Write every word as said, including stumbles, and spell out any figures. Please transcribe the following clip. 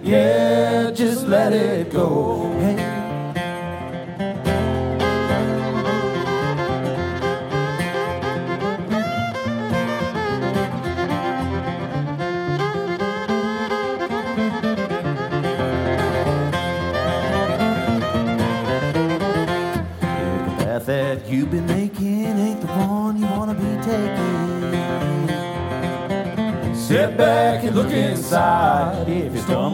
Yeah, just let it go. Hey. That you've been making ain't the one you want to be taking. Sit back and look inside. If you stumble